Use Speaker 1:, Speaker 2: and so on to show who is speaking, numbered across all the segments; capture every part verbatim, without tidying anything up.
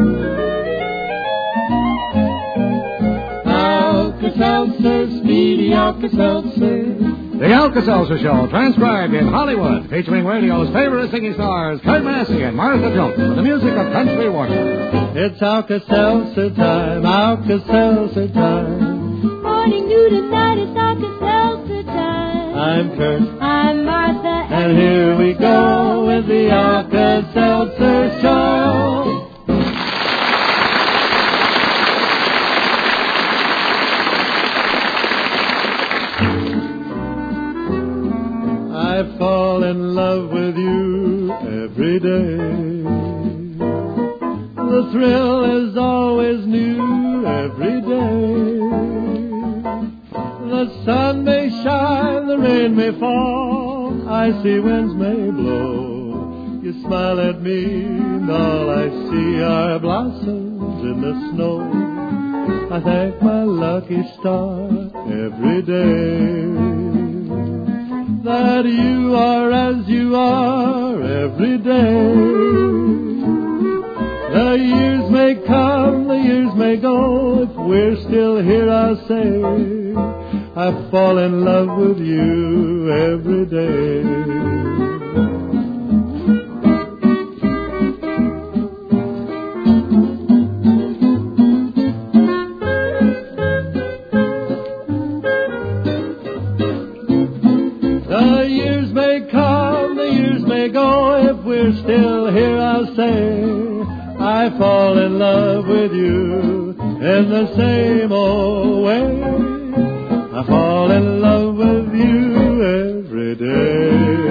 Speaker 1: Alka-Seltzer, Speedy Alka-Seltzer.
Speaker 2: The Alka-Seltzer Show, transcribed in Hollywood, featuring radio's favorite singing stars, Kurt Massey and Martha Jones, with the music of Country Warner.
Speaker 1: It's Alka-Seltzer time, Alka-Seltzer time.
Speaker 3: Morning, noon, and night, it's Alka-Seltzer time.
Speaker 1: I'm Kurt.
Speaker 3: I'm Martha.
Speaker 1: And, and here we go with the Alka-Seltzer Show. I fall in love with you every day. The thrill is always new every day. The sun may shine, the rain may fall, icy winds may blow. You smile at me and all I see are blossoms in the snow. I thank my lucky star every day that you are as you are every day. The years may come, the years may go, if we're still here I'll say I fall in love with you every day. Still here I'll say I fall in love with you in the same old way. I fall in love with you every day.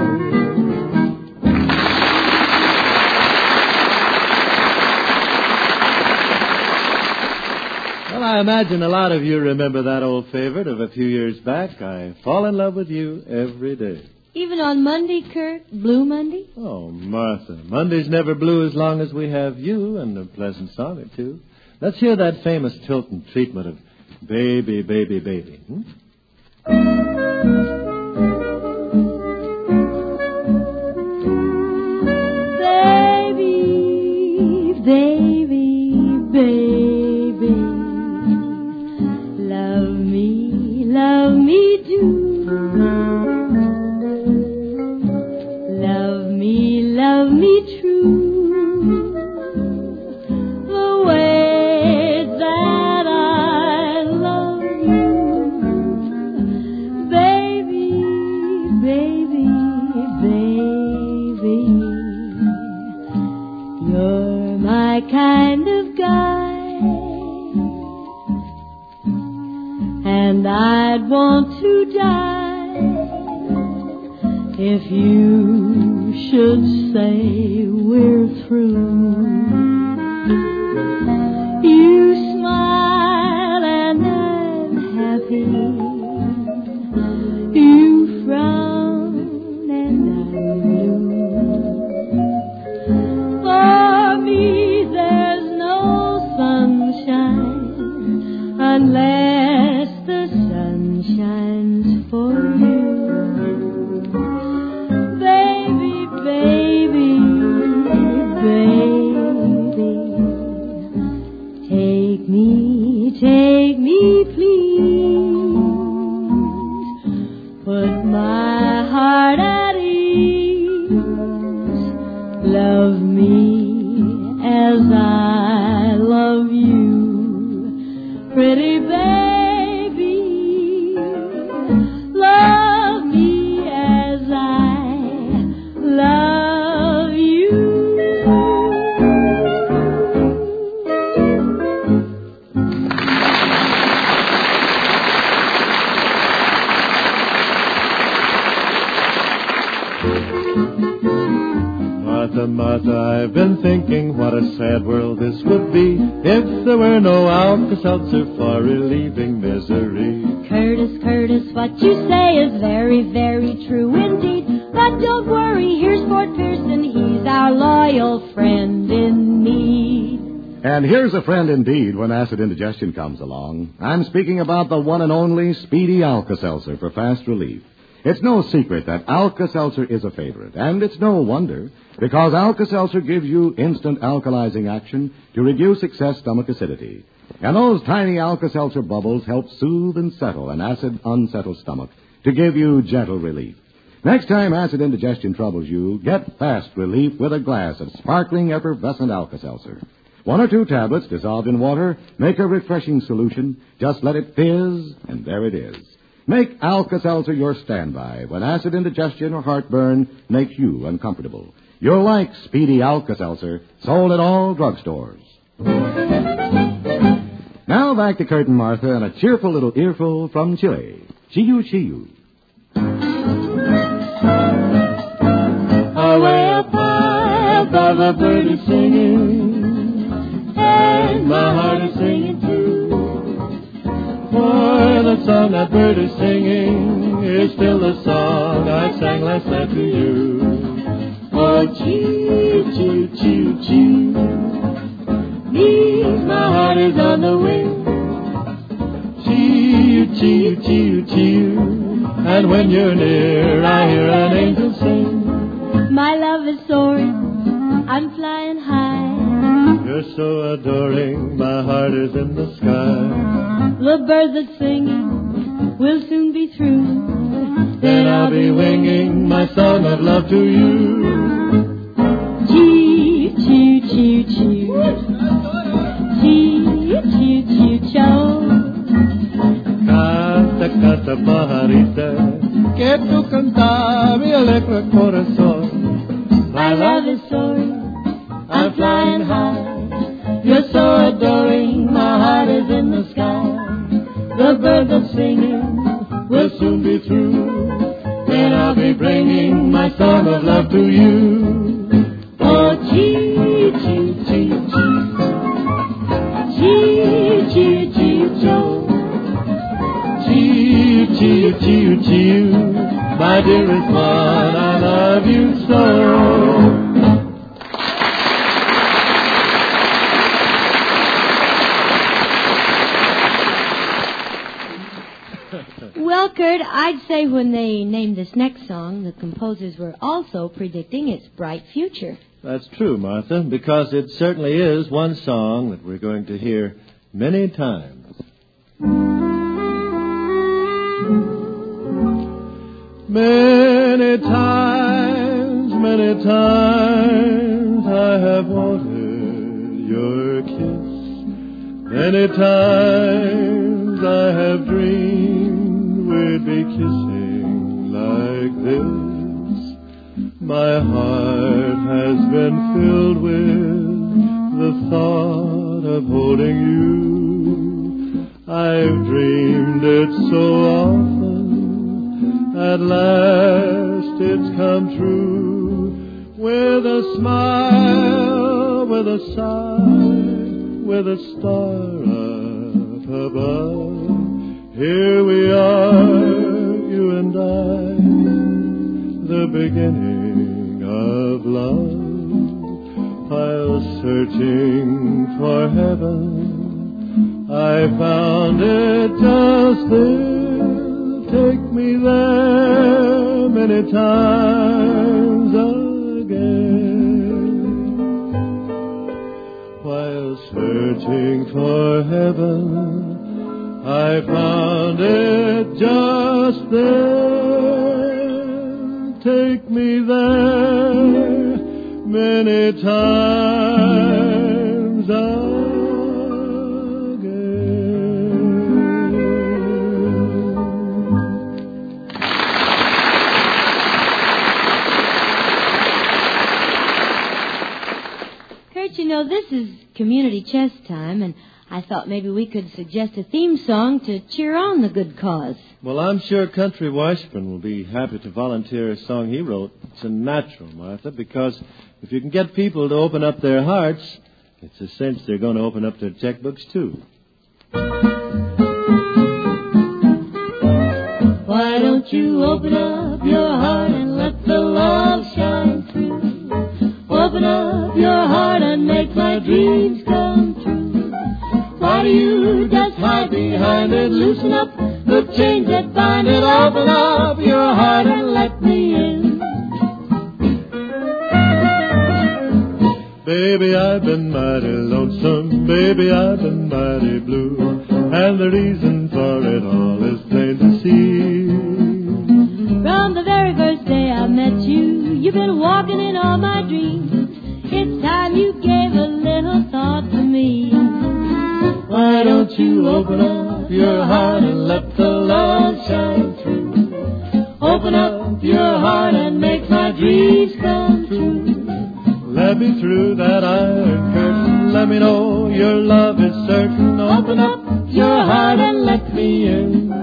Speaker 1: Well, I imagine a lot of you remember that old favorite of a few years back. I fall in love with you every day.
Speaker 3: Even on Monday, Kurt? Blue Monday?
Speaker 1: Oh, Martha, Monday's never blue as long as we have you and a pleasant song or two. Let's hear that famous Tilton treatment of Baby, Baby, Baby. Hmm?
Speaker 3: Baby, baby, baby, love me, love me do. Love me true, the way that I love you, baby, baby, baby. You're my kind of guy, and I'd want to die if you should say we're through. You smile and I'm happy. You frown and I'm blue. For me there's no sunshine unless the sun shines for you. Baby, baby, take me, take me, please. Put my heart at ease. Love me as I love you, pretty baby. Love me as I love you.
Speaker 1: Martha, Martha, I've been thinking what a sad world this would be if there were no Alka-Seltzer for relieving misery.
Speaker 3: Curtis, Curtis, what you say is very, very true indeed. But don't worry, here's Fort Pearson. He's our loyal friend in need.
Speaker 2: And here's a friend indeed when acid indigestion comes along. I'm speaking about the one and only Speedy Alka-Seltzer for fast relief. It's no secret that Alka-Seltzer is a favorite, and it's no wonder, because Alka-Seltzer gives you instant alkalizing action to reduce excess stomach acidity. And those tiny Alka-Seltzer bubbles help soothe and settle an acid-unsettled stomach to give you gentle relief. Next time acid indigestion troubles you, get fast relief with a glass of sparkling, effervescent Alka-Seltzer. One or two tablets dissolved in water make a refreshing solution. Just let it fizz, and there it is. Make Alka-Seltzer your standby when acid indigestion or heartburn makes you uncomfortable. You'll like Speedy Alka-Seltzer, sold at all drugstores. Now back to Kurt and Martha and a cheerful little earful from Chile. Chiyu Chiyu.
Speaker 1: Away up high above a bird is singing, and my heart is singing too. For the song that bird is singing is still the song I sang last night to you. Oh, choo, choo, choo, choo. Means my heart is on the wing. Choo, choo, choo, choo. And when you're near, I hear an angel sing.
Speaker 3: My love is soaring, I'm flying high.
Speaker 1: You're so adoring, my heart is in the sky.
Speaker 3: The bird that's singing will soon be through.
Speaker 1: Then I'll be winging my song of love to you.
Speaker 3: Choo, choo, choo, choo. Choo, choo, choo, choo.
Speaker 1: Canta, canta, pajarita, que tu cantar me alegra el corazón.
Speaker 3: My love is soaring, I'm flying high. You're so adoring, my heart is in the sky. The bird that's singing
Speaker 1: will soon be through. Then I'll be bringing my song of love to you.
Speaker 3: Oh, chee, chee, chee, chee. Chee, chee, chee, choo.
Speaker 1: Chee, chee, chee, chee. My dearest one, I love you so.
Speaker 3: Well, Kurt, I'd say when they named this next song, the composers were also predicting its bright future.
Speaker 1: That's true, Martha, because it certainly is one song that we're going to hear many times. Many times, many times I have wanted your kiss. Many times I have dreamed we'd be kissing like this. My heart has been filled with the thought of holding you. I've dreamed it so often, at last it's come true. With a smile, with a sigh, with a star up above, here we are, you and I, the beginning of love. While searching for heaven, I found it just there. Take me there many times again. While searching for heaven, I found it just there. Take me there many times again.
Speaker 3: Kurt, you know, this is community chess time, and I thought maybe we could suggest a theme song to cheer on the good cause.
Speaker 1: Well, I'm sure Country Washburn will be happy to volunteer a song he wrote. It's a natural, Martha, because if you can get people to open up their hearts, it's a cinch they're going to open up their checkbooks, too.
Speaker 3: Why don't you open up your heart and let the love shine through? Open up your heart and make my dreams come true. Why do you just hide behind it? Loosen up
Speaker 1: the chains that bind it. Open up your heart and let me in. Baby, I've been mighty lonesome. Baby, I've been mighty blue. And the reason for it all is plain to see.
Speaker 3: From the very first day I met you, you've been walking in all my dreams. It's time you gave a little thought to me.
Speaker 1: Why don't you open up your heart and let the love shine through? Open up your heart and make my dreams come true. Let me through that iron curtain. Let me know your love is certain. Open up your heart and let me in.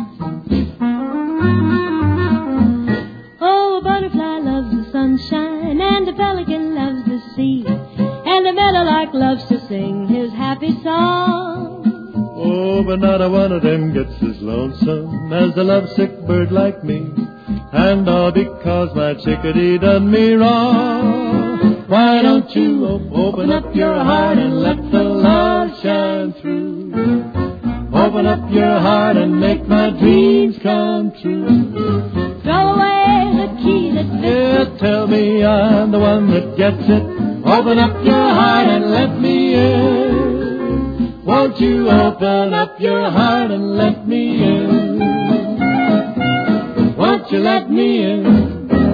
Speaker 3: Oh, a butterfly loves the sunshine, and a pelican loves the sea, and a meadowlark loves to sing his happy song.
Speaker 1: Oh, but not a one of them gets as lonesome as a lovesick bird like me, and all because my chickadee done me wrong. Why don't you open up your heart and let the love shine through? Open up your heart and make my dreams come true.
Speaker 3: Throw away the key that fits.
Speaker 1: Yeah, tell me I'm the one that gets it. Open up your heart and let me in. Won't you open up your heart and let me in? Won't you let me in?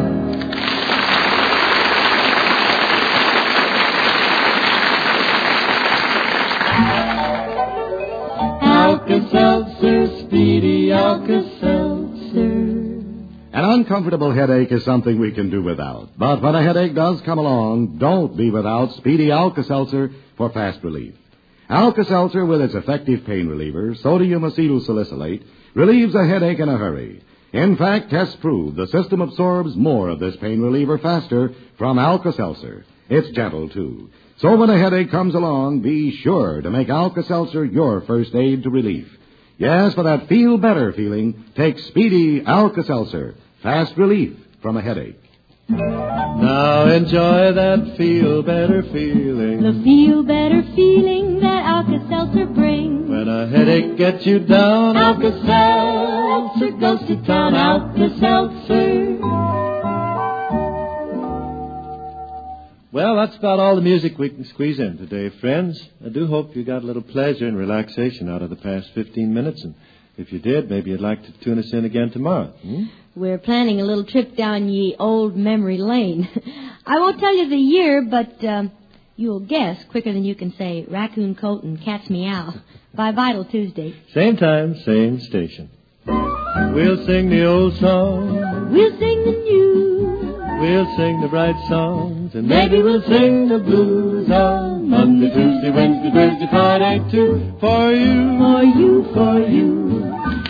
Speaker 1: Alka-Seltzer, Speedy Alka-Seltzer.
Speaker 2: An uncomfortable headache is something we can do without. But when a headache does come along, don't be without Speedy Alka-Seltzer for fast relief. Alka-Seltzer, with its effective pain reliever, sodium acetylsalicylate, relieves a headache in a hurry. In fact, tests prove the system absorbs more of this pain reliever faster from Alka-Seltzer. It's gentle, too. So when a headache comes along, be sure to make Alka-Seltzer your first aid to relief. Yes, for that feel-better feeling, take Speedy Alka-Seltzer, fast relief from a headache.
Speaker 1: Now enjoy that feel-better feeling.
Speaker 3: The feel-better feeling that Alka-Seltzer brings.
Speaker 1: When a headache gets you down, Alka-Seltzer goes to town. Alka-Seltzer. Well, that's about all the music we can squeeze in today, friends. I do hope you got a little pleasure and relaxation out of the past fifteen minutes. And if you did, maybe you'd like to tune us in again tomorrow. Hmm?
Speaker 3: We're planning a little trip down ye old memory lane. I won't tell you the year, but um, you'll guess quicker than you can say Raccoon Coat and Cat's Meow by Vital Tuesday.
Speaker 1: Same time, same station. We'll sing the old song.
Speaker 3: We'll sing the new.
Speaker 1: We'll sing the bright songs, and maybe we'll sing the blues on Monday, Tuesday, Wednesday, Thursday, Friday, too. For you,
Speaker 3: For you, for you.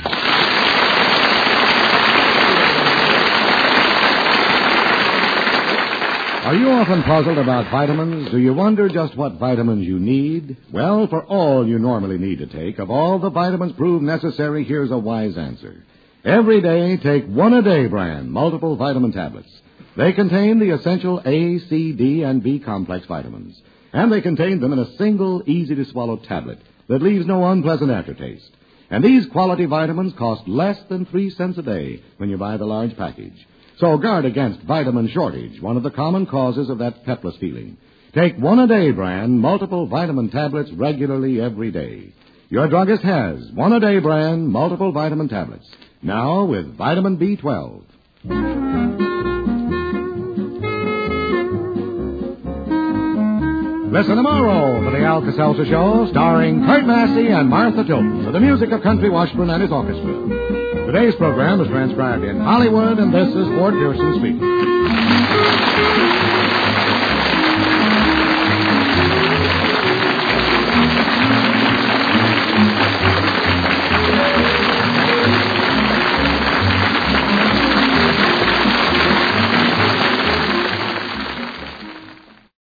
Speaker 2: Are you often puzzled about vitamins? Do you wonder just what vitamins you need? Well, for all you normally need to take, of all the vitamins proved necessary, here's a wise answer. Every day, take one a day brand, multiple vitamin tablets. They contain the essential A, C, D, and B complex vitamins. And they contain them in a single, easy-to-swallow tablet that leaves no unpleasant aftertaste. And these quality vitamins cost less than three cents a day when you buy the large package. So guard against vitamin shortage, one of the common causes of that pepless feeling. Take one a day brand, multiple vitamin tablets regularly every day. Your druggist has one a day brand, multiple vitamin tablets. Now with vitamin B twelve. Listen tomorrow for the Alka-Seltzer Show, starring Kurt Massey and Martha Tilton, with the music of Country Washburn and his orchestra. Today's program was transcribed in Hollywood, and this is Fort Pearson speaking.